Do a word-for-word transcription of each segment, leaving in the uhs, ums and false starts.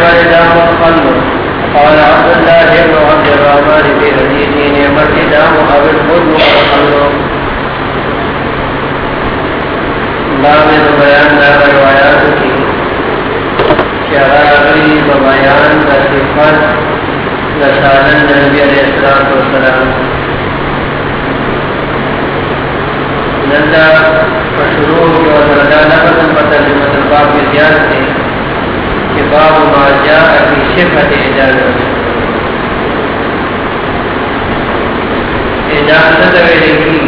والدام القلب. قال عبد الله بن عبد الرحمن في حديثه نعم الدام أو البدن والقلب. باب بیان دا روایات کی شراغی بیان دا صفات لسالن نبی علیہ السلام. نندا شروع کی وزردہ لفظاً بترجمت الباب کی زیادت ہے کہ باب ما جاء فی صفت اجازت. اجازت ویلے کی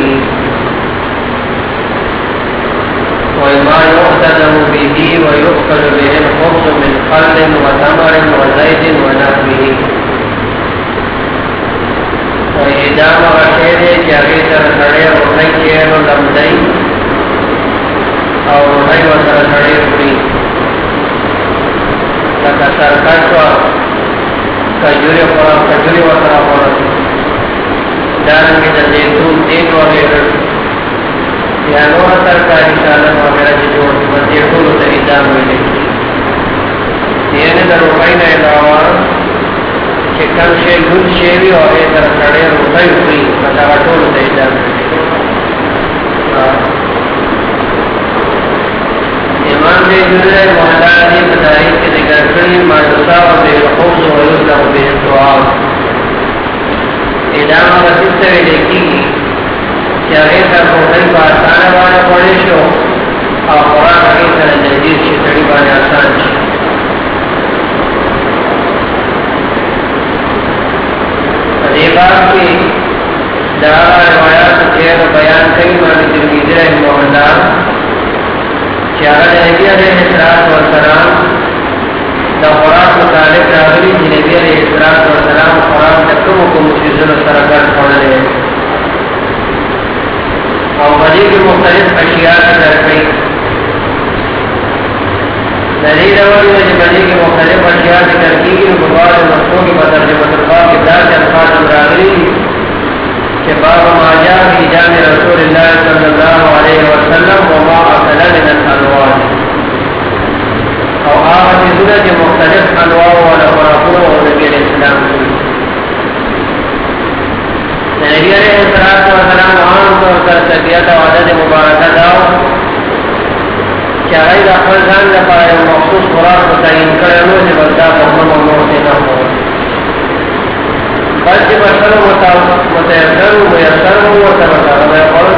وما يؤتدم به ويؤكل به الخبز من خل وتمر وزيت ونحوه. وإدام غشير جاغي سرسڑے روحی چیر و لمدئی اور روحی و سرسڑے روحی لکا سرکش و کجوری خورا کجوری و سرا خورا دارنگی در زیتون تین وغیرہ یا نوہ سرکاری سالن وغیرہ جو جوڑ مزیحول و تحیدام ہوئے یعنی در روحی نا علاوہ کہ کم شے گل شیوی اور ایک طرح سڑے روحی ہوئی مطلب اٹھول و تحیدام امام بے جلے محلہ علی مدائی کے ذکر کری مردسا و بے خوص و حیوزہ و بے سواب. ادامہ رسید سے دیکھی گی چاہے تر روحی با آسان بانے پڑے شو اور قرآن حقیق تر جدید شکری بانے آسان شو. دیباب کی دعا روایات خیر بیان کئی مانی ترمیزی رحمہ اللہ چاہا نبی علیہ السلام دا قرآن مطالب راغلی جی نبی علیہ السلام قرآن تکمو کو مشیزن سرکار پڑھنے اور مجھے کی مختلف اشیاء کی درکئی دلیل اولی میں مجھے کی مختلف اشیاء کی درکی کی مباد مصنوع کی مترجمت الباب کی ذات الفاظ راغلی کہ باب ما جاء فی جامع رسول اللہ صلی اللہ علیہ وسلم وما اکل من الانواع اور آغت سورج مختلف انواع والا قرآن و نبی علیہ السلام. نبی علیہ السلام عام طور پر تقیت و عدد مبارکہ داؤ چاہی دا خلصان لپائے مخصوص قرآن متعین کرنو سے بلدہ بہم و موتی نہ ہو بلکہ بشر متیسر و میسر و تبتر و قرآن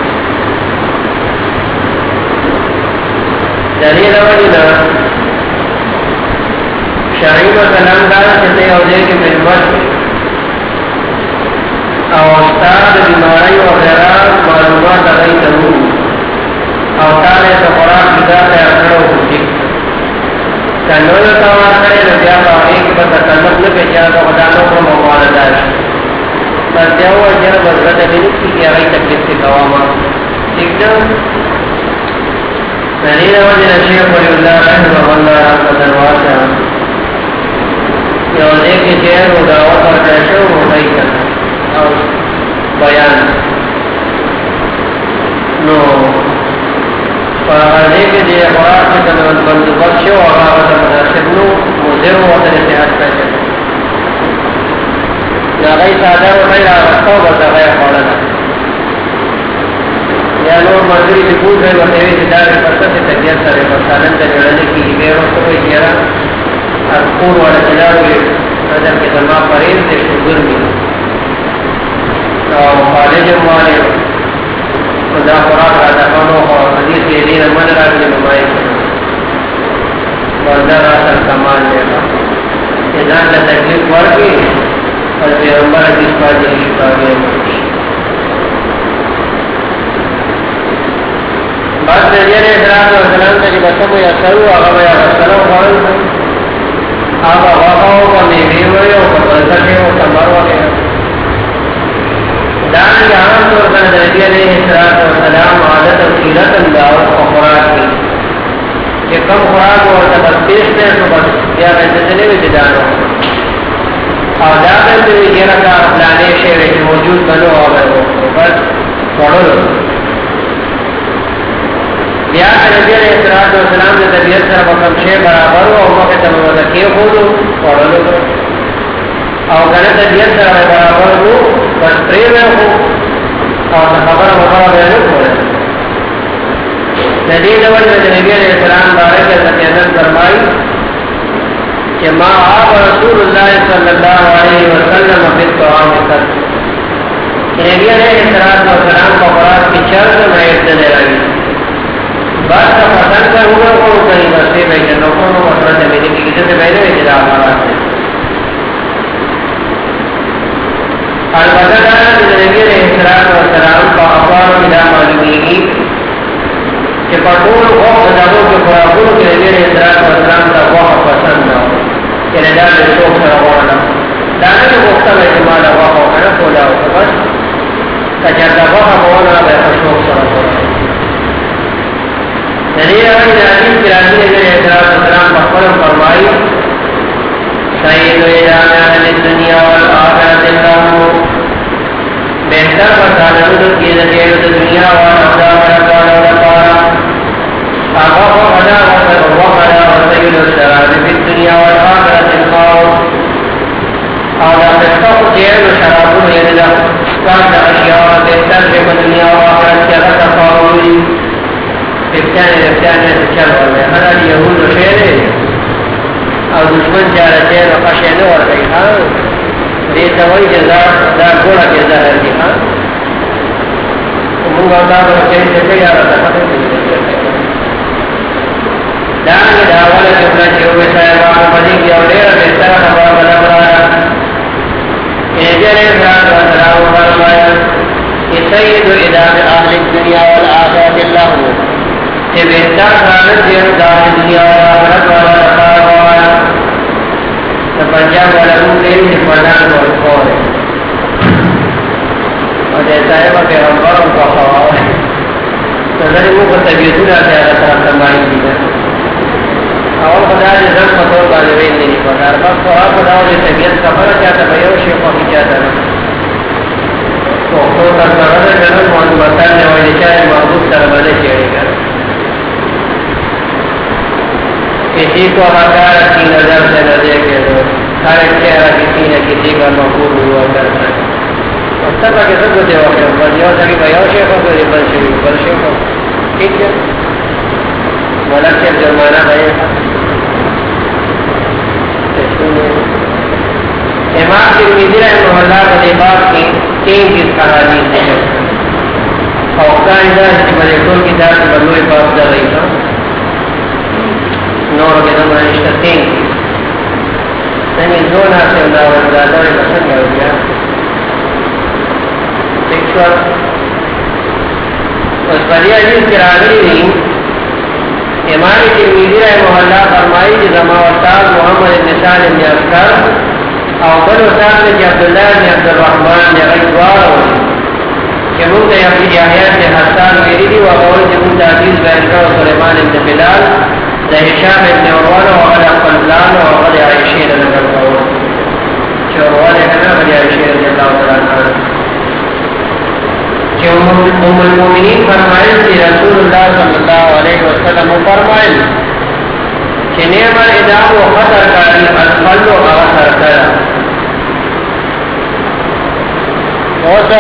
دلیل ولینا شرعی و سلام دار چتے عوضے کے ملمت اوستاد بیماری وغیرہ معلومات اگئی ضرور اوستاد ایسا قرآن کتاب ہے اکڑا و خودی کنوی اتوار کرے نبیاء باقی کی بس اکلت نپیچا تو خدانوں کو موال داشت بس دیو اجر بزرد بینک کی کہ اگئی تکلیف سے قواما ٹھیک جو نرین وجہ نشیح قلی اللہ رحمہ اللہ رحمہ دروازہ یہ عوضے کے چہر و دعوت اور جیشو و غی کرنا اور بیان نو فاغذے کے دیئے قرآن میں تنوان بندو بخشو اور آغاز مدرسب نو مزر و وطن اتحاد پیسے یا غی سادہ و غیر آغازتا و بس غیر قولنا یا نور مانگری سے پوچھ رہے وقتوی سے دار پرسا سے تقیت سارے پرسالن تا جڑنے کی ہی وقت ہوئی کیرا ارکون والا چلاوی رجب کے سلمان پرین سے شکر بھی اور خالج والے خدا قرآن را دفنو اور حدیث کے دین من را کے نمائی بردہ را سر کمال لے گا ازان لا تکلیف ورکی اور پیغمبر حدیث پا جی شکاوی بس نبی علیہ السلام تا جب سب یا سرو آغا یا سلام خورن آغا غاقاو کا میوی ہوئے اور بلزکے اور تمر وغیرہ دان یہاں طور پر نبی علیہ السلام عادت و سیرت انداؤ و خوراک کی کہ کم خوراک اور تبس پیشتے ہیں تو بس کیا رجتنے میں جدانو اور جاگر میں یہ رکھا لانے شیرے موجود بنو آگر ہو بس پڑھو یا نبی علیہ السلام نے طبیعت سره به کوم شی برابر و او مخې ته به ورته کېښودو خوړلو ته او که نه طبیعت سره به برابر وو بس پرېږدی خو او څه خبره خبره به یې نه کوله. د دې ډول د نبي علیه السلام باره کې حضرت انس فرمایي کہ ما آب رسول اللہ صلی اللہ علیہ وسلم فی الطعام قط کہ نبی علیہ السلام کو خوراک کی چرد میں ابتدے رہی بات کا پسند کر ہوگا کو کہیں بسے بیٹھے لوگوں کو مسئلہ سے میری کی کسی سے پہلے ابتدا آمارات ہے. البتہ جانا کہ نبی علیہ السلام کا اخبار ملا معلومی گی کہ پٹول خوف بدابوں کے خوراکوں کے نبی علیہ السلام کا وقت پسند نہ ہو کہ نجات دے شوق سر وانا دانا جو وقتا میں جمالا وقا ہونا کولا ہوتا بس کچھتا وقا ہونا بے شوق سر وانا نظیر آئی نعیم کراتی نبی احترام السلام مقبرم فرمائی سید و ادام اہل الدنیا والآخرت اللہ بہتر بسالنود کی نتیر دنیا والآخرت والآخرت آقا وقدا وقدا وسيد الشراب في الدنيا والآخرة القول هذا تشتق جيل شراب يدنا كانت أشياء تسترجم الدنيا والآخرة كذا تقاول الثاني الثاني تشرب هذا اليهود شيء أو دشمن جار شيء وقشين ورقيها ليتوي جزاء ذا قولا جزاء الجهة ومن قضاء وكيف تكيارة تقدم دانگی داولا جبنا چیوے صاحبان مدی کی اولیر بہتر خبر بلا برایا انجر افراد و سلام فرمایا کہ سید ادام اہل الدنیا والآخرت اللہ ہو کہ بہتر خالد دیر دار دنیا والآخرت والا رفاق والا تپنجاب والا مدین حفظان والخور اور جیسا ہے وہ پیغمبر ان کا خواہ ہے تو ذری وہ کو طبیعتنا سے اللہ طرف تمہاری دیگر اور خدا نے زم خطور بالوین نہیں پتا بس خدا خدا نے طبیعت کا فرق چاہتا بھائی اور شیخ کو چاہتا تو تو تک کرنے جنوں کو بتانے والے چاہے محبوب سربلے چڑھے گا کسی کو ہزار کی نظر سے نہ دیکھے تو ہر چہرہ کسی نہ کسی کا محبوب ہوا کرتا ہے اور سب کے سب کو دیوا کر بس یہ سکی بھائی اور شیخ کو دے بل شیخ بل شیخ ٹھیک ہے ملک کے جرمانہ بھائی امام ترمذی رحمہ اللہ کے باب کی تین چیز کہانی ہے اور قاعدہ اس بڑے ٹول کی ذات بلوئے باب در رہی تھا نور کے نمبر رشتہ تین یعنی دو نہ سے اللہ وزادہ نے پسند کر دیا سیکشوال اس بڑی عزیز کی راغلی نہیں امام ترمذی رحمہ اللہ فرمائی کہ زما استاد محمد بن سالم بن افکار اور بل استاد نے عبداللہ بن عبد الرحمن نے غیبوار کہ منہ یقین یحییٰ سے حسان میری دی وقول سے منہ عزیز بن کر سلیمان بن بلال لہشام بن عروان وغد قلان وغد عائشین نظر قول جو عروان کنا غد عائشین رضی اللہ تعالیٰ عنہ کہ ام المومنین فرمائل کہ رسول اللہ صلی اللہ علیہ وسلم فرمائل کہ نعم الادام و خطر کاری الفل و غصر کرا وسا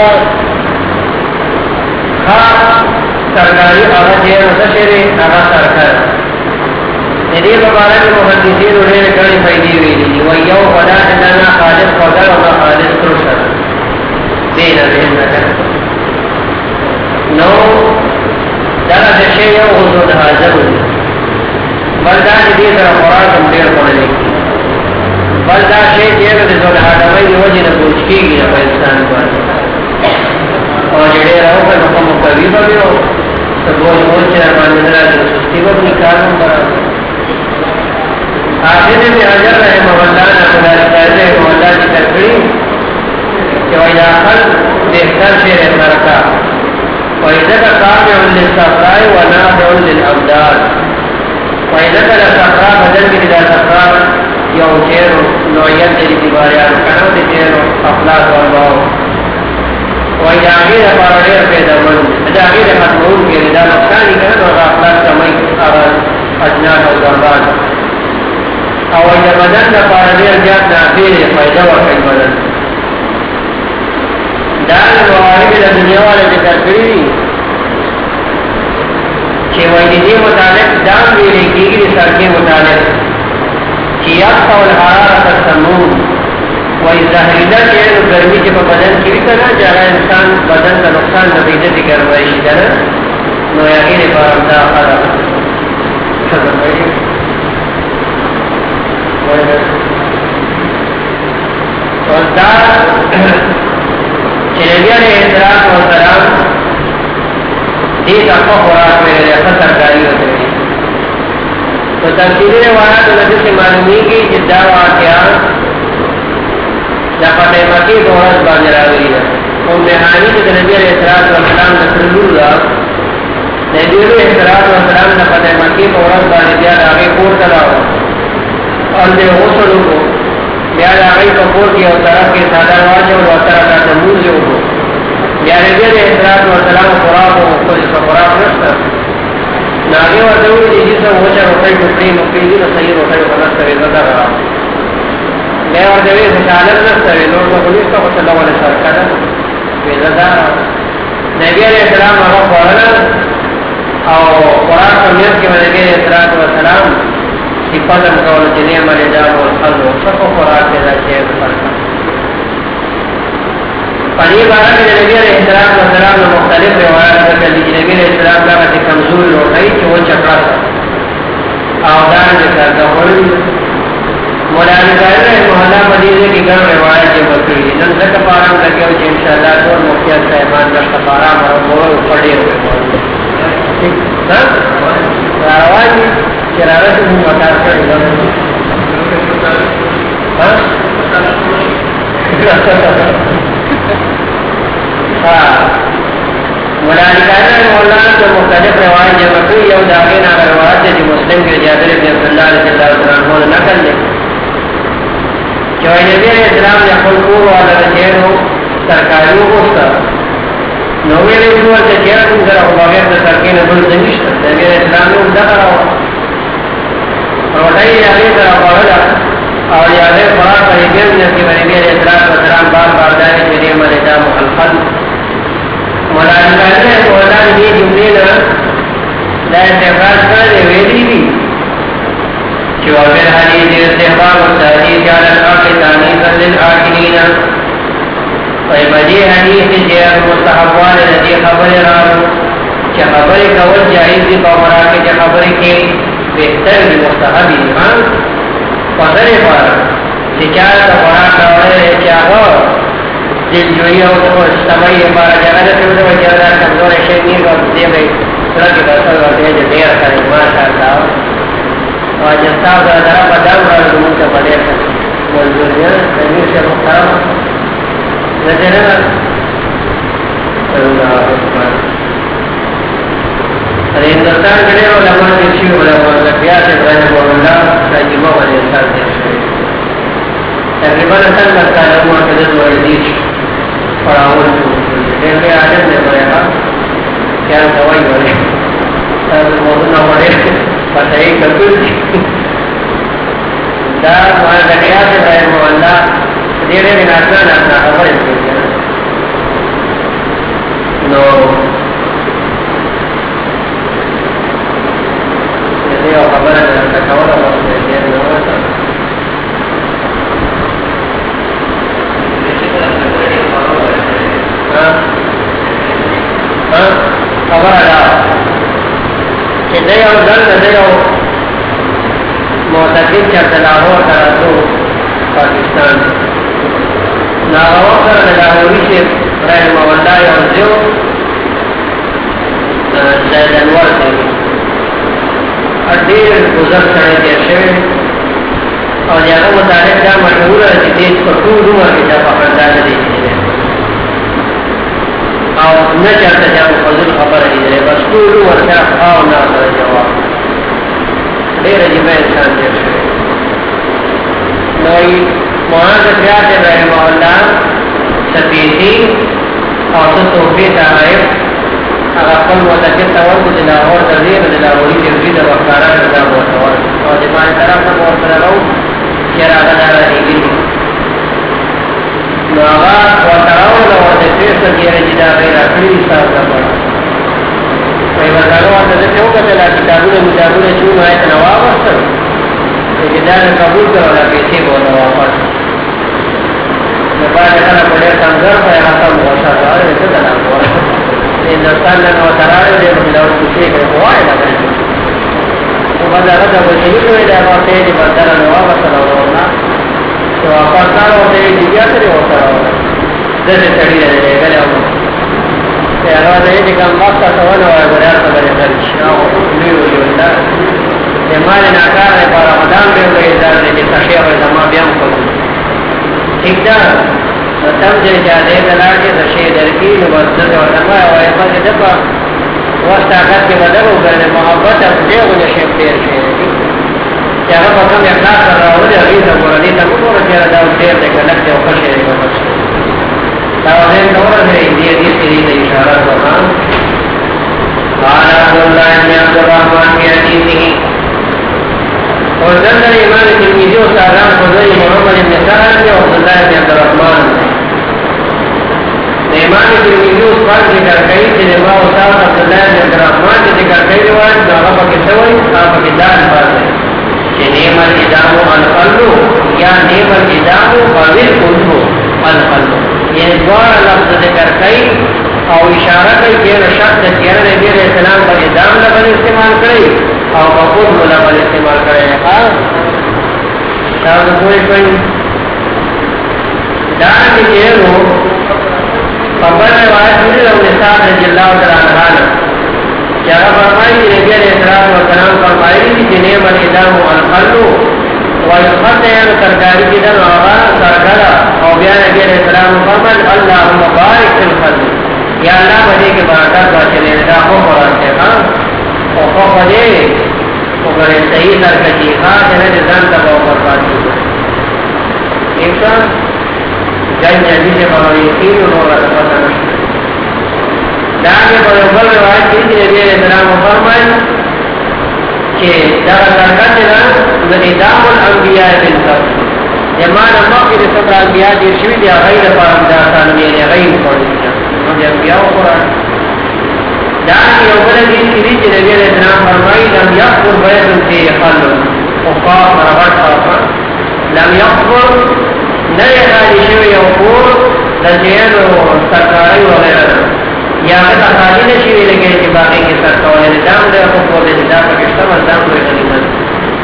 خاص سرکاری آغاز یہ مسشر غصر کرا ندی مبارک محدثین انہیں کڑی فیدی ہوئی دی ویو خدا جننا خالص خضر و خالص ترشد دین بین نکر نو دارا دشے یو حضور حاضر بلدہ جدی سر خوراک ہم دیر پڑھنے کی بلدہ شیخ یہ کہ زول حادمائی وجہ نہ پوچھ کی گی نہ انسان پر اور جڑے رہو کہ مقام مقابیبہ بھی ہو تو بوجھ بوجھ چرا ماندرہ جو سستی کو اپنی کاروں پر آخر میں حضر رہے مولانا خدا رکھتے ہیں مولانا کی تکڑی کہ وہ داخل بہتر شیر مرکا وإذا قامع للصفراء ونافع للأبدان وإذا كان صفراء بدل إلى صفراء يوشير نوعيات لتباريان كانوا تجير أخلاق والله وإذا غير بارير في دمن إذا غير مطمئون في رداء نقصاني كانت وغا أخلاق كمي أغل أجنان سرگردان او د بدن د پاره ډیر زیات نافع فائدہ ورکوي بدن دا د مواهب د دنیا والا ذکر کړي دي چې وایي دې متعلق دا ویل کېږي د سرکې متعلق چې یقطع الحرارة السموم وایي زهریلا چې ګرمي چې په بدن کې وي که نه چې هغه انسان بدن ته نقصان نتیجه دې ګرموي شي که نه نو هغې لپاره دا ښه ده اور دا چې نبي علیه السلام والسلام دې ته ښه خوراک ویلی دی ښه ترکاري ورته ویلي په تفصیلي روایاتو نه داسې معلومېږي چې دا واقعه د فتح مکې په ورځ باندې راغلې ده ام هاني چې د نبي علیه السلام د کړه لور ده نبي علیه السلام د فتح مکې په ورځ باندې بیا د هغې کور ته لاړو اور دې غسل وکړو بیا د هغې په کور کې یو طرف کې څادر واچولو او طرف ته لمونځ یې وکړو بیا نبي علیه السلام خوراک وغوښتل چې په خوراک نشته نو هغې ورته وویل چې څه وچه روټۍ ټوکرې موکرې دي نو صحیح روټۍ خو نشته وې زه دغه راغلم بیا ورته ویل چې سالر نشته وې نور به خو نشته خو څه ډول سرکه ده وې زه دا نبي علیه السلام هغه خوړله او خوراک په میاشت کې به نبي علیه السلام صفت هم کولو چې نعم الرجال والخلق څه په خوراک کې دا شی فرق په دې باره کې د نبي علیه السلام نه مختلف روایات ذکر دي چې نبي علیه السلام دغسې کمزوري روټۍ چې وچه کړه او دارنګې سرکه خوړلي مولانا صاحب رحمه الله په دې ځای کې ګڼ روایات جمع کړي دي نن ځکه په ارام لګیا و چې انشاءالله ټول مفتیان صاحبان دلته په ارام وویل ښه ډېر راروان دي چې رارسې مونږ وتار کړي مولانا صاحب رحمه الله کو مختلف روایات جمع کړي یو د هغې نه هغه روایت دی چې مسلم کې جابر بن عبدالله رضی الله عنه نه نقل دی چې وایي نبي علیه السلام د خپل کور والا د چیرو ترکاري وغوښته نو ویلې شو ورته چېره کوم سره خو بغیر د ترکې نه بل څه نشته نبي علیه السلام یې همدغه راوړه روټۍ یې هغې سره خوړله او د هغې خوراک په دې ګرمۍ کې به نبي علیه السلام بار بار دا ویل چې دې باندې دا مخلخل مولانا صاحب رحمه الله د دې جملې نه دا استخراج کړی ویلي دي چې وفي الحديث استحباب التحديث على الحق تانيثا للآكلين وی بدی حدیث چې مستحبوان د دې خبرې راغلو چې خبرې کول جایز دي په خوراک کې چې خبرې کې بهتر دي مستحب دي ها په دې لپاره چې چا د خوراک راوړی چې هغه دلجویي او شتمنۍ لپاره جګړه کوي نو چې دا کمزوری شی نه وي دې به زړه کې بسل ورته چې ډېر کړي ماشاءالله او چې تاسو دا په دام راځو موږ په دې منظور دی امیر شه محترم نجنا الله اکبر اره هندوستان کې ډېر علماء دي چې علماء بیا چې رحمه الله ترجمه ولې انسان دي تقریبا اصل مسئله معتدل ورزش پڑھاول ډېر به عادت نه وایي کیا دوائی ولې تاسو موضوع وړې پته یې کړل دا ما د قیاس رحمه الله دې دې نه نه نه خبرې نو دې یو خبره ده کومه ده دې نو خبر ادا چې دا یو ځل دا یو معتقد چې لاهور ته راځو پاکستان لاهور سره د لاهوري شیخ رحمه الله یو ځو سید انور دی ډېر گزر سره تېر شوی او د هغه متعلق دا مشهوره چې دې په ټول عمر کې چا په خندا نه دی او نه چاته چې په فضل خبره دی بس ټول ورته او نه سره جواب ډېر عجیب انسان دی نو یې مولانا زکریا رحمه الله سپیسی او څه توفیق صاحب هغه خپل متکل ته ورته د لاهور د دې د لاهوري د دې د وقارانو دا ورته وقت جدان قبول کرو لا پیسے بولا واپس بعد کله په ډېر څنګه په هغه موثر راځي څه دا وایي هندوستان له وتراړو دې په لور کې کې وایي دا کوي او بعد هغه د وشي دا واسطه دې بدل نو واسطه ورونه تو اپارتانو دې دې سره وسره ده سړي دې غلو ته هغه دې کوم وخت ته ونه وایي ورته خبرې کوي او نیو یو دا مال ناکار ہے پر رمضان میں ہوئے ادھر لیکن تشیع و زمان بیان کرو ٹھیک دا سمجھے جادے دلا کے تشیع درکی نبستر و نمائی و ایفا کے دفع وقت طاقت کے بدل ہو گئے محبت اپنے کو نشیب دیر شیر کیا رب اکم اخلاق کر رہا ہو جا غیث و ردی تک کو رجیہ دا دیر دے کنک دے وقت شیر کو بچ تاوزین نور ہے اندی حدیث کے لیے اشارہ فرمان قال عبداللہ ابن عبد الرحمن کی حدیث نہیں اور زندر امام ترمیزی و سالان خضوی محمد ابن سالان اور عبداللہ ابن عبد الرحمن امام ترمیزی اس بات ذکر کئی سلمہ و سال عبداللہ ابن عبد الرحمن کی ذکر کئی روایت ناغبہ کی سوئی آپ کی دان پر ہے کہ نیم الادام القلو یا نیم الادام قویل کنو القلو یہ دوار لفظ ذکر کئی اور اشارہ کئی کیر شخص کیر نبی علیہ السلام پر ادام لفظ استعمال کری اور مقبول ملابل استعمال کرے ہیں ہاں شاہد کوئی کوئی دان کی جیل ہو قبر روایت مجھے لوگ نصاب رضی اللہ تعالیٰ عنہ جگہ فرمائی نبی علیہ السلام فرمائی جنیم الادام الخلو والخطین سرکاری کی دن آغا سرکرہ اور بیان نبی علیہ السلام فرمائی اللہم بارک فی الخلو یا اللہ بجے کے برکات باچلے ندا خوف اور ہاں اور خوف دے اگر صحیح سرکتی خاص ہے جزان کا بہت برباد ہوگا ایک سا جن جدید بہوی تین انہوں نے پتہ نہیں دانے پر اول روایت کی تھی نبی علیہ السلام فرمائے کہ در سرکت نا ندام الانبیاء بالکر جمان موقع سبر انبیاء دیر شوید یا غیر فارمدارتان میرے غیر پڑھنی مجھے انبیاء و قرآن دانے اول حدیث کی تھی نبی علیہ السلام فرمائی لم یقبر بیت فی خلو وقاف رغت آفا لم یقبر نئے خالی شوی وقور لجین و سرکاری وغیرہ یا غدا خالی نشوی لگے کہ باقی کی سرکار نظام دے وقور نظام پاکستان نظام کوئی غنیمت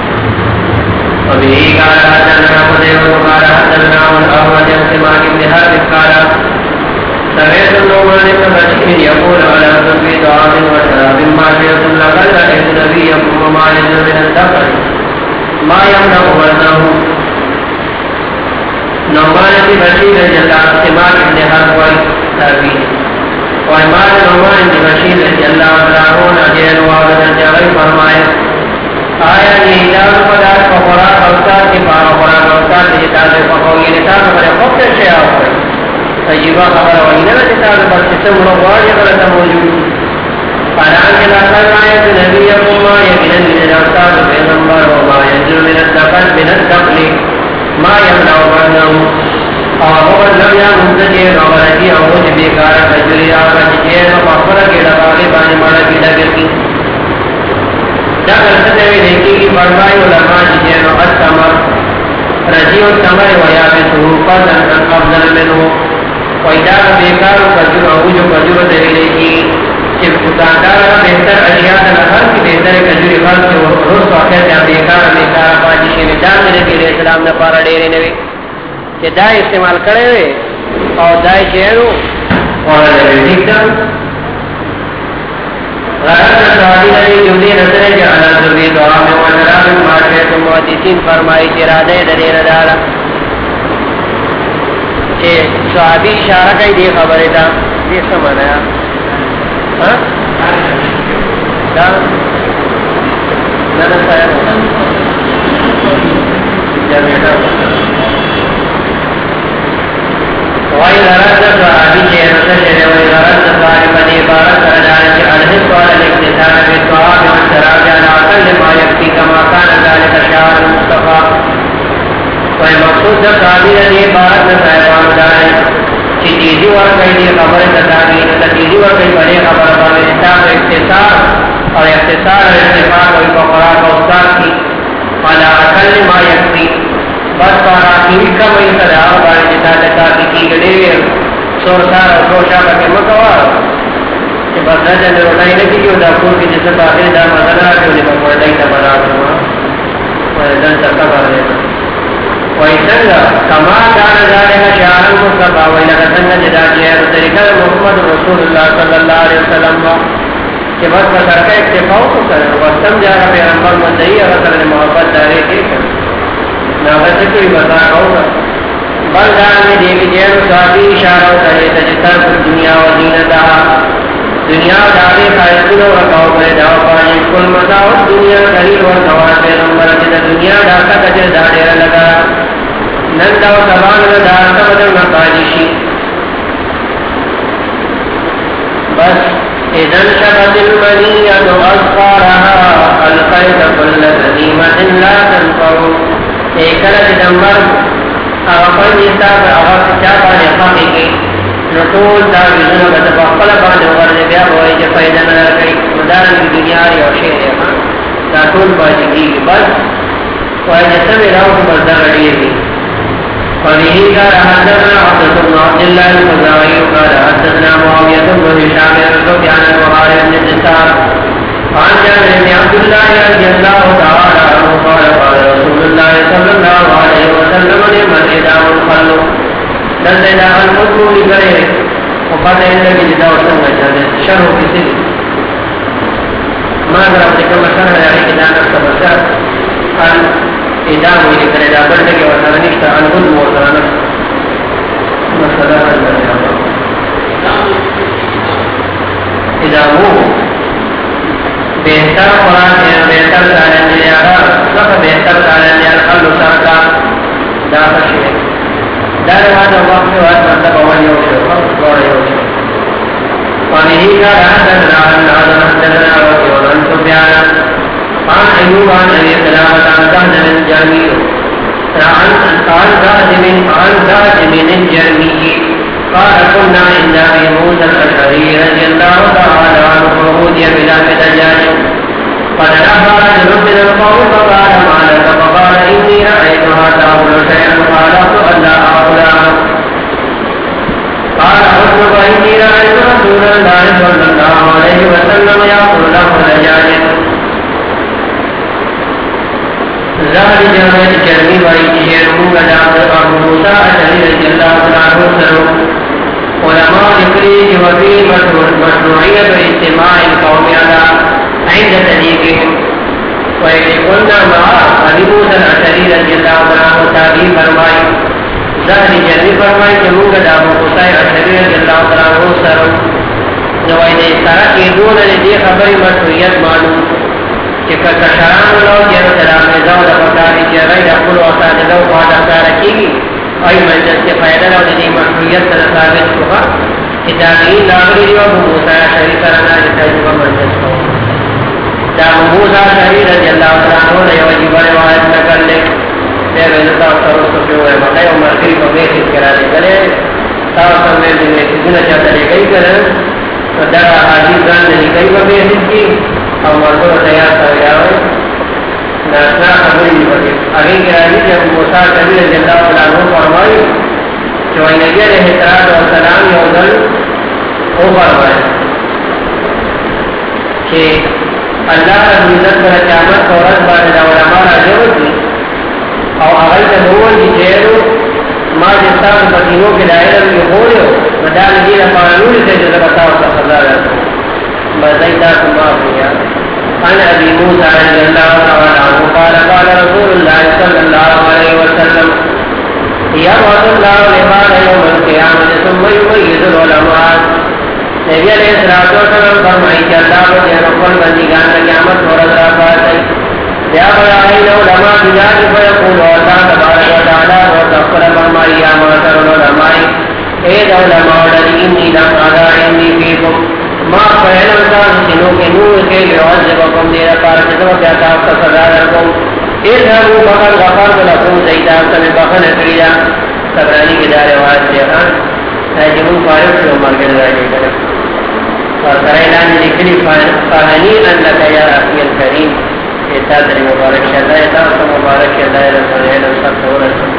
وبه قال حدثنا قتيبة قال حدثنا أحمد بن سماك بن حرب قال سمعت النعمان بن بشير يقول على في طعام وشراب ماشية لقد رأيت نبيكم وما لنا من السفر ما يمنع وزنه نعمان بن بشير رضي الله عنه سماك بن حرب والتابعين وإمام نعمان بن بشير رضي الله عنه أجل وعدد جغي فرمائے آیا یہ اجازت پدار کو خوراک اوتار کی پارا خوراک اوتار کی جتاز پاکوگی نتاز بڑے خوب سے شیعہ ہوئے تجیبہ خبر وحیدہ جتاز پر سسم لوگ واجی غلطہ موجود پاران کے لاتر آئیت نبی اکما یقیناً من اوتار پیغمبر وما ینزل من الدقل من الدقل ما یمنع برنہو اور وقت لم یا منتجیر وغلطی اوج بیکارا تجوری آگا جتیر وقفرہ کے لگاگے بانے مانا کی لگر کی داخل سطح دیکھی کی فرمائی علماء جنین و التمر رجی التمر و یابسو قدر افضل منو و ادار بیکار و قجر اوج و قجر دہلے کی چپ کتاندار بہتر اشیاء دلہر کی بہتر قجر خلق و رس وقت یا بیکار بیکار پاجشی میں دام دنے کے لئے اسلام نے پارا ڈیرے نوے کہ دائی استعمال کرے ہوئے اور دائی چہرو اور ٹھیک دا غرض سوادی نبی جملی نظر ہے کہ علا ضروری دعا میں وزراب معاشرت محدثین فرمائی کہ ارادہ دلیر دارا کہ صحابی اشارہ کا ہی دی خبر تھا یہ سمانا ہے ہاں نظر سایہ ہوتا جب بیٹا وہی غرض صحابی کے نظر ہے وہی غرض صحابی بنی عبارت کردانے کے الحق والا الاقتصار بالطعام والشراب على اقل ما يكفي كما كان ذلك شعار المصطفى وہی مقصود جب صحابی نے عبارت میں صاحبان دائیں کہ تیزی اور کئی خبر تدابیر تیزی اور کئی بڑے خبر پر اقتصار اقتصار اور اقتصار اور اتفاق اور فقراء کا استاد بس پارا کی کم ای صدا بارے جتا جتا کی کی گڑے سور سار اور سوشا کا کے مکوا کہ بس رجن روٹائی نکی جو دا کور کی جسے باقی دا مدنہ جو نے بکوڑائی تا بنا دوں ویدن سکتا بارے ویسنگا کما کانا ذالک شعرن مصطفیٰ ویلک سنگا جدا جیر طریقہ محمد رسول اللہ صلی اللہ علیہ وسلم کہ بس بسر کا اکتفاؤ کو کریں وقتم جانا پیغمبر مدعی اگر محبت دارے کے کریں ناغذ کوئی بتا ہوگا بل دان میں دیکھ جیر صحابی اشارہ کرے تجتر پر دنیا و زینتہ دنیا داغے خائصون و رکاؤ کرے دعو پانی کل مزاو دنیا قریب و سوار پیغمبر جدا دنیا داکا تجر دارے لگا نندہ و سبان و دارتا بدر مقادشی بس اذن شبت المنیت اصفارها القید کل قدیمت لا تنفرو ایکل دمبر اغفر نیستا پر اغفر چاپا نفاقی کی نطول دا ویزن بطب اقبل باند ورد بیا بوئی جا فیدن لرکی مدارن کی دنیا ری و شیر ہے دا طول باجی کی بس وی جسم راوک مزدر ریئے گی وبه قال حدثنا عبد بن عبد الله الخزاعي قال حدثنا معاوية بن هشام بن سفيان المغارب بن الدثار عن جابر بن عبد الله رضي الله تعالى عنه قال قال رسول الله صلى الله عليه وسلم لمن إدام الخل دل إدام الخل لغيره وقال إنك جدا وسلم جابر شرح في سبيل ما ضربت كما شرح يعني إدام الخبر عن ادام ہوئی کرے دا بڑھنے کے وطن نشتا انہوں موترانا مسئلہ ادامو بہتر قرآن ہے بہتر سالن دیارا سب بہتر سالن دیار خلو ساکا دا خشوے دار وادا وقت وقت مطلب اول یوشو گوڑ یوشو وانہی کا رہتنا انہا حدثنا وکیولن سبیانا عن أيوب عن أبي سلامة عن زهد الجرمي عن عن زهد من عن زهد من الجرمي قال كنا عند أبي موسى الأشعري رضي الله تعالى عنه وأوتي بلحم دجاج فنلقى رجل من القوم فقال ما لك فقال إني رأيتها تأكل شيئا فخالفت ألا آكلها قال حسنك إني رأيت رسول الله صلى الله عليه وسلم يأكل لحم دجاج ظاہر جامعہ جرمی بائی شیرمو گدام ابو موسیٰ اشعری رضی اللہ عنہ سرو علماء ذکری جوابی مشروعیت و اجتماع القوم علا عند تدیقهم ویقلنا معا ابو موسیٰ اشعری رضی اللہ عنہ تعبیر فرمائی ظاہر جرمی فرمائی جمو گدام ابو موسیٰ اشعری رضی اللہ عنہ سرو نوائد اس طرح کی دون لدی خبری مشروعیت معلوم کہ کشران لو جنو سلام نظام لفقاری جرائی دخل وقتان لو قاد اختار کی گی ای مجلس کے فائدہ لو لدی محرویت سر ثابت ہوگا اتاقین لاغری جو ابو موسیٰ شریف کرنا جتا جو مجلس کو دا ابو موسیٰ شریف رضی اللہ عنہ نے وجیب روایت نکل لے بے ویلتا سروس کو جو ہے مقای عمر کی کو بیسید کرا لے گلے تاوسر میں دن میں سیدنا چاہتا لے گئی کرن و در حاجی گان نہیں کئی کو بیسید کی اور مردوں تیار کر گیا ہے ناسنا خبری نہیں پڑی آگے کی راجی جب موسیٰ کبیر رضی اللہ عنہ فرمائی جو نبی علیہ السلام یوزن وہ فرمائے کہ اللہ کا عزت پر قیامت عورت بارے علماء راجع ہوتی اور اگر تنور کی جیرو ما جستان پتینوں کے دائرہ میں ہو رہے ہو مدال جیرہ قانون سے جو بتاؤ کا خضا رہتا ہوں بزيدا كما فيها عن أبي موسى رضي الله تعالى عنه قال قال رسول الله صلى الله عليه وسلم يبعث الله العباد يوم القيامة ثم يميز العلماء نبی علیہ السلام فرمائی کہ اللہ کو دے رقل بندگان قیامت ورد رافات ہے یا بڑھائی علماء بجاج فیقول اللہ تبارک و تعالی وتقل فرمائی یا معاشر العلماء اید علماء لدینی لم ادا انی فیکم ما فعل انسان جنوں کے نور کے لعذبکم دیر پار جنوں کے عذاب کا سزا رکھوں اذهبوا فقد غفرت لكم زیدہ سمیں بخن اکریدہ سبرانی کی دار روایت سے ہے جنوں فارغ سے عمر کے لئے کرے اور سرائلان لکھلی فہنی انکا یا رفی الکریم احساس مبارک شہدہ احساس مبارک شہدہ رسول اللہ صلی اللہ علیہ وسلم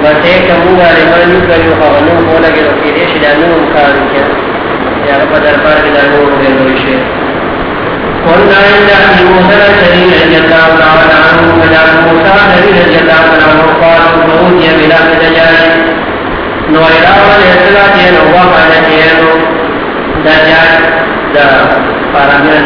بس ایک موږ لمن یو کړو خو نو کوله کې د دې شي د نو کار کې یا په دربار کې د نو ورته شي قلنا عند أبي موسى الأشعري رضي الله تعالى عنه وجاء موسى الأشعري رضي الله عنه قال فأوتي بلحم دجاج نويرا والإسلام ينوى على جينو دجاج دا فارمين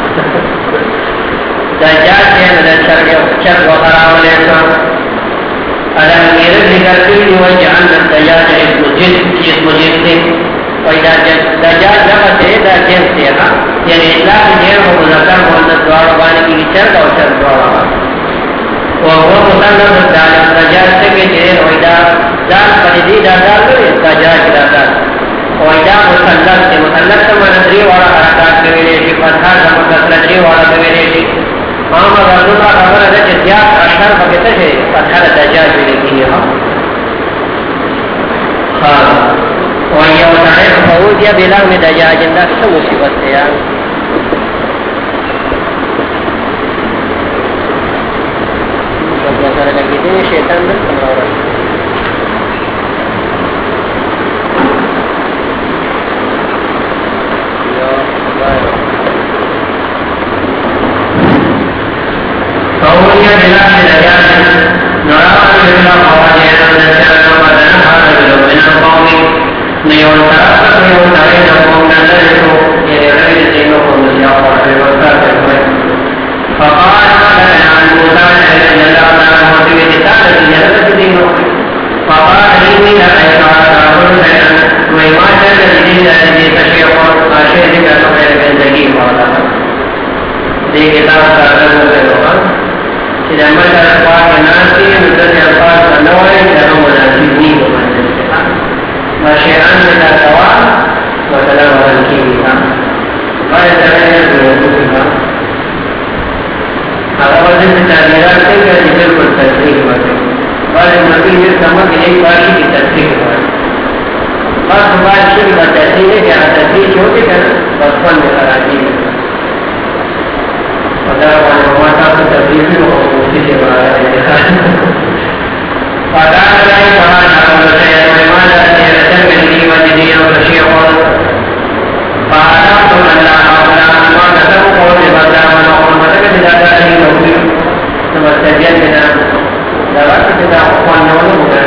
دجاج جينو دا شرق وخراب الإسلام على أمير ذكر وجعلنا الدجاج اسم جنس اسم جنس وإذا دجاج لفظ ہے دا جنس ہے یعنی اطلاق جن و مذکر مؤنث دوار وانے کی چرد اور چرد دوار وهو مصنف الدال دجاج سے کہ وإذا دال فردی دا دال دجاج دا دال وإذا مثلث سے مثلث سے منظری والا حرکات کے ویلے فتحہ کا مکسرت والا کے ویلے عام اگر دوسرا خبر ہے کہ زیاد اشہر بکتے ہیں فتحہ دجاج ویلے کی ہے خاص وهي وتعرف فوجئ بلغم دجاج نفس مصيبتها سره لګیدې شیطان نن څنګه فوجئ بلغم دجاج نرى بلا فواجئ نذكر بدن هذا من القوم نیون طرف نیون نئے نقوم نظر کو یہ رہے دینوں کو ملیا اور وسط ہوئے فقال لنا عن موسى رضي الله عنه في كتاب الجنة دينه فقال إني لأيك على كل شيء وما كان لدين الذي تشيخ أشهدك خير زندگی والا یہ کتاب کا رنگ ہوگا کہ عمل کا الفاظ ناسی مدت الفاظ کا نوع جنوں مناسب نہیں ہونا وشيئان من الثواب وسلام على الكيمياء قال تعالى بوجودها هذا وزن التعبيرات كيف يجب التسليم قال النبي السماء إليك باشي بالتسليم قال سبحانه شيء بالتسليم يعني تسليم شوكي كان بصفان بخراجين ودعوا عن المواتا بالتسليم وقومتي لما فقال لا يفعل أقول شيئا وماذا تنبني وجدي وشيء فأعلمت أن لا أقول ما كتبوا قول بدا ونقول فتكت إذا ذلك نوبي ثم استجد بنا دلت بدا أخوان نولو بدا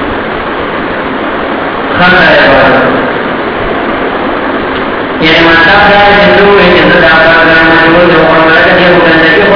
خمسة يقول يعني ما تبدا يجدوا يجدوا دعوة من المجهول وقال ملكت يبقى النبي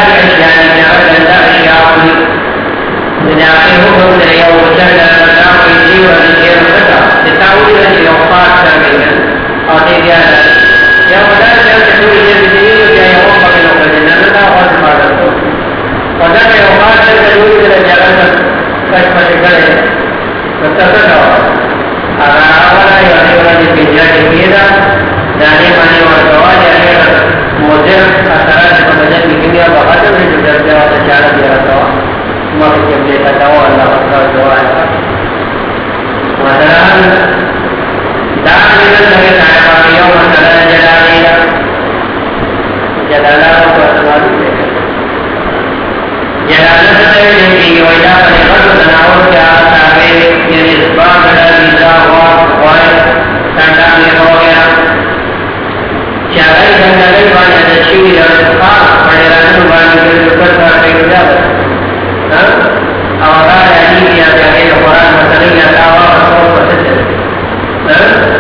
اشیاء جہاں گندہ اشیاء ہوئی جناقی حکم دے یا وچر لرزا ہوئی جیو رجیر خطا اتاوی رجی اوقات کر گئی اور دیگیا یا ودا چل کے توی جیب دیو یا یا وہ پکلو کر دی نرزا اور حفاظت ہو ودا کے اوقات چل کے توی جیب جگہ کش پش کرے مستقل ہوا اگر آوالا یا دیولا جی پیجا کے کیدا جانے مانے اور دوا جانے موزر اثرات کو بدل کی کیمیا بہت ہے جو درجہ اور چارہ دیا دوا مگر جب دیتا دوا اللہ کا دعا ہے مثلا داخل لگے صاحب یوم مثلا جلالیہ جلالہ کو سوال ہے جلالہ سے لیکن وجہ پر خود تناول کیا تابع یعنی اسباب الذی ہوا وائے سنڈا میں ہو گیا چاہے گندگی والی تشریح اور خاص پڑھانے والی کے اوپر کا اجازت اور علی یا کہ قرآن مثلا یا دعوا اور پسند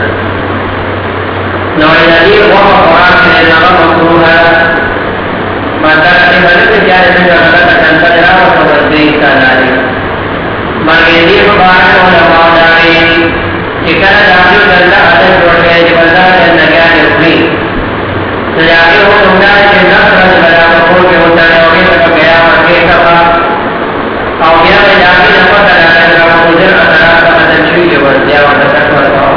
نو علی وہ قرآن کے نام مذکور ہے مطلب کہ بلکہ جائے سے غلط کنٹرول اور توجہ کا ناری مرغی مبارک علماء دارین کہ کل داخل کرنا عدد جوڑ گئے جو اللہ کے نگاہ ہوئی سجاتی ہو سمجھا ہے کہ نفس برابر ہو کے ہوتا ہے اور یہ تک گیا اور کے سفا اور یہ میں جاتی نفس ادا کر گزر اثرات کا مدد چھوئی جو ورزیا اور نفس ورزا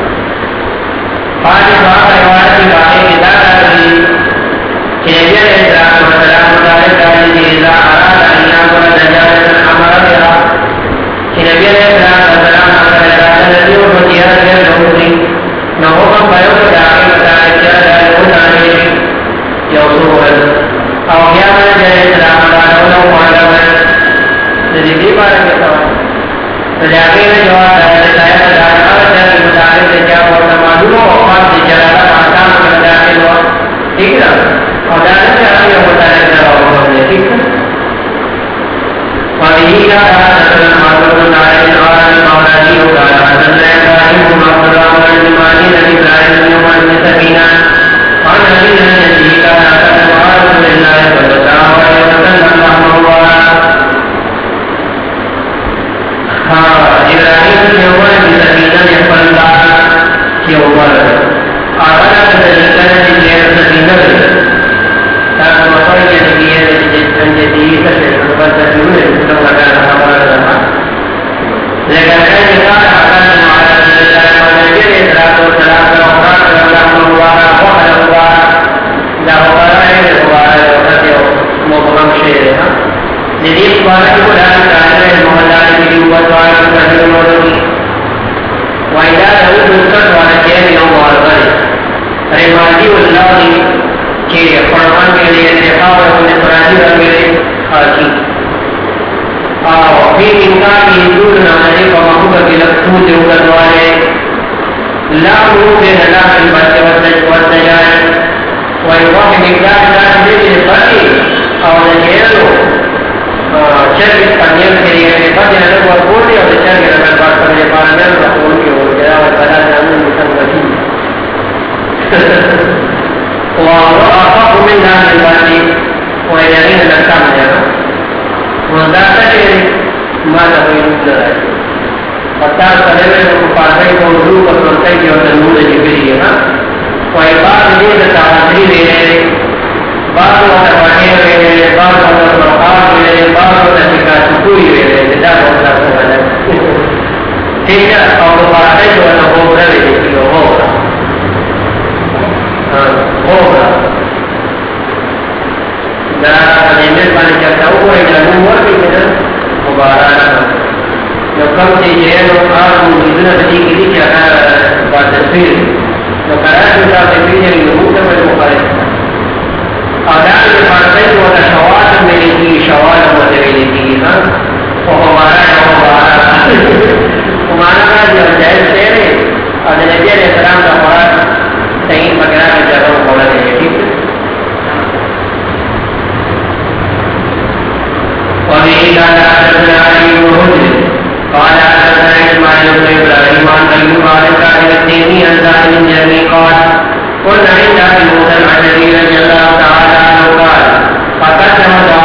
آج بات روایت کی باتیں کتاب آئی کہ نبی علیہ السلام والسلام مطالب داری دیزا آراد انیام کو نجاست عمر بها کہ نبی علیہ السلام والسلام اگر ارادہ نبی و مجیات ہے لوگی نہ حکم بیو کو جاکی مطالب کیا جائے وہ جانے یوسو ہے اور کیا میں علیہ السلام اللہ علیہ وآلہ نزیدی بارے کے سوال تو جاکی میں جواب ہے صاحب اللہ علیہ کی مطالب سے کیا ہوتا معلوم ہو وفات سے جلالہ آسان کر جاتے ہوا ٹھیک نا اور جانے سے آگے ہوتا ہے ذرا ہوتا ٹھیک ہے اور یہی کا حضرت محمد علیہ المولاجی ہوگا حضرت ابراہیم محمد الرحمانی نبی ابراہیم نبی عمر نے سکینہ اور نبی نبی کا حضرت محمد اللہ صلی اللہ علیہ وسلم ہاں ابراہیم کی عمر کی سکینہ نے پندہ کی عمر آغاز کا طریقہ ہے جنہیں سکینہ ہے تاکہ مطور کے نبی ہے جنجے دیئے سکے سنبت تجربہ ہے سنبت لگا ہمارا زمان لیکن ہے جنہاں آغاز معالیٰ صلی اللہ علیہ وسلم و سلام کا اوقات کا اللہ مبارا وحل مبارا لا مبارا ہے مبارا ہے وقت ہے مبرم شیر ہے ندیف بارک کو لازم کہتے ہیں محلہ کی لیوبت وارک کرنے مولی وَإِذَا لَهُ دُسْكَتْ وَعَلَكِيَنِ يَوْمُ عَلْغَرِ رماجی اللہ کہ فرمان کے لیے انتخاب اور انہیں فراجی رکھ گئے خاکی اور پھر انکار کی حدود نامنے کا محبت کی لکھوں جو کردوارے لا روح کے نلا کی بچے وقت جائے وہی وقت مقدار جائے دے کے بڑی اور نجیلو چل کے پنیل کے لیے بڑی نلک اور بولی اور چل کے نمبر بات کرنے پارنر رسول کے ہو گیا اور بڑا جانون مکم بچی وأخاف منها من بعدي ويلين الأحكام جانا وذاك ما له ينزل فتاة سلمة وفاتي وضوء وصلتي وتنور جبريها وإباد دين التعاصير بعض وتفاكير بعض وتفاقات بعض وتفاكاتكوي لذلك وتفاكات تلك أو فاتي وتفاقات لذلك ہوگا نعمت مانے چاہتا ہوں کوئی جانو ہوا کہ میرا مبارانہ جو کم سے یہ لوگ آپ مجھنا بچی کی لیے چاہتا بات تصویر جو قرار جو صاحب سے پیجھے لیے ہوں تو میں مخارج آدھار کے پارتے جو ہوتا شوال میری کی شوال ہوتے میری کی وہ ہمارا ہے وہ ہمارا ہمارا جو جائز تیرے اور نبی علیہ السلام کا قرار صحیح وغیرہ کی جگہ بولا دیں ٹھیک اور یہی کہا حدثنا علی بن حجر قال حدثنا اسماعیل بن ابراہیم عن ایوب عن سعید التیمی عن سعد بن جرمی قال قلنا عند ابي موسى الاشعري رضي الله تعالى عنه قال فقدم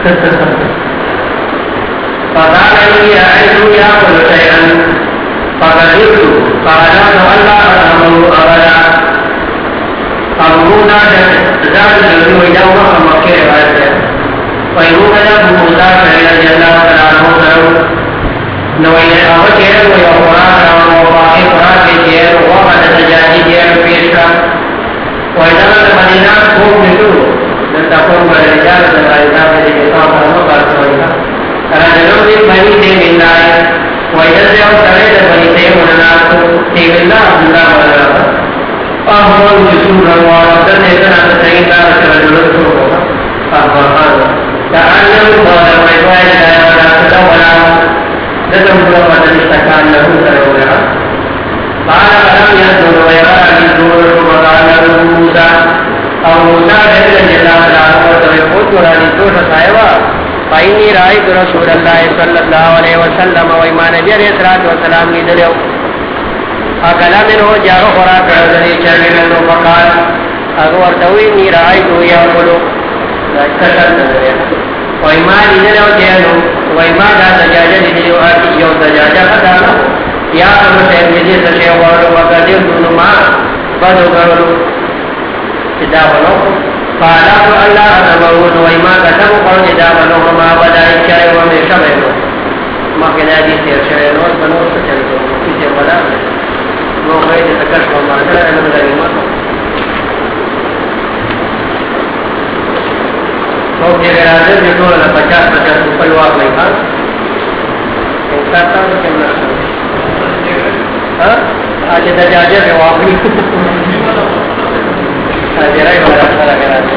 فقال لي رأيت يأكل شيئا فقدرت فأجاب الله أمره أبدا أمرنا ذات الجو يوم مكة رواية ويقول له موسى رضي الله عنه نوين أوجه ويقرأ وفاق قرأ جير وقد تجاهي جير فيشا وإذا المدينة خوف نتو نتقوم بالرجال الرجال الإسلام المقرأ رجلون من بني تيم الله ويجزع سريد بني تيم ونناس تيم الله عبد الله ولا أهون جسورا ورسل إذن أتسعين دارة رجلون سوء أهون هذا كأنه قال ويقوائد لا ولا تدولا لدم قوة اشتكان له سرورها قال فلم يدر ويرى بالدور وقال له موسى أو موسى بإذن الله تعالى ويقول راني توش صاحبا فإني رأيت رسول الله صلى الله عليه وسلم وإما نبي عليه الصلاة والسلام لدلو أقل منه جاء خوراك عزني شرمي منه فقال أقول تويني رأيت يأكل كشر نظريا وإما لدلو جينو وإما دا دجاجة لدلو آتي يو دجاجة خدانا یا کم سید مجھے سشے وارو وقدر دونو ما بدو کرو دا بنو فعلاق اللہ نبعون وإما قسم قرن دا بنو ما بدا اچھائے ومی شبہنو مقنع دی سیر شوئنو بنو سچلتو کسی بدا نو خید تکش و مانتر علم لگیمت تو کہ اگر آدر جو دولنا پچاس پچاس پلواق نہیں کھا انسان تا تو کم نرسل آج دجاجہ سے واقعی آج رائی والا سارا کرا